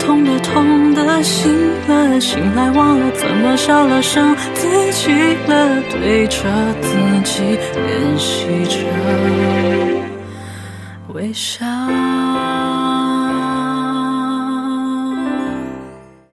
痛的痛的醒了，醒来忘了怎么笑了，生自己了，对着自己练习着微笑。